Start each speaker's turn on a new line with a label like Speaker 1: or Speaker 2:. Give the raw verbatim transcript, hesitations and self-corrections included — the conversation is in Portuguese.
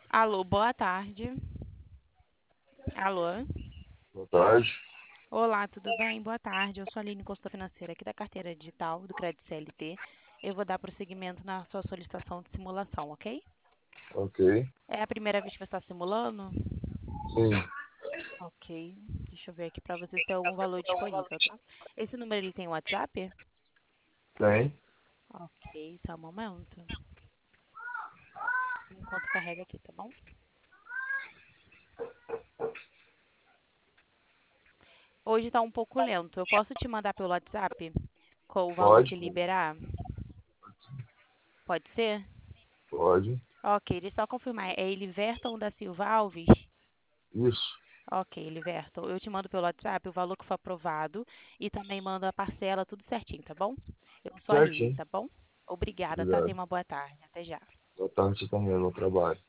Speaker 1: Alô, boa tarde. Alô?
Speaker 2: Boa tarde.
Speaker 1: Olá, tudo bem? Boa tarde. Eu sou a Aline, consultora financeira aqui da carteira digital do Crédito C L T. Eu vou dar prosseguimento na sua solicitação de simulação, ok?
Speaker 2: Ok.
Speaker 1: É a primeira vez que você está simulando?
Speaker 2: Sim,
Speaker 1: Ok. Deixa eu ver aqui para você se tem algum valor disponível, tá? Esse número ele tem WhatsApp?
Speaker 2: tem.
Speaker 1: Ok, só um momento. Enquanto carrega aqui, tá bom? Hoje está um pouco lento. Eu posso te mandar pelo WhatsApp com o valor que
Speaker 2: Pode?
Speaker 1: liberar? Pode ser?
Speaker 2: Pode.
Speaker 1: Ok, deixa eu só confirmar. É Eliverton da Silva Alves?
Speaker 2: Isso.
Speaker 1: Ok, Eliverton. Eu te mando pelo WhatsApp o valor que foi aprovado e também mando a parcela, tudo certinho, tá bom? Eu sou a Aline,
Speaker 2: Certinho.
Speaker 1: tá bom? Obrigada, tá?
Speaker 2: Obrigado.
Speaker 1: Tenha uma boa tarde. Até já.
Speaker 2: Boa tarde você também, no trabalho.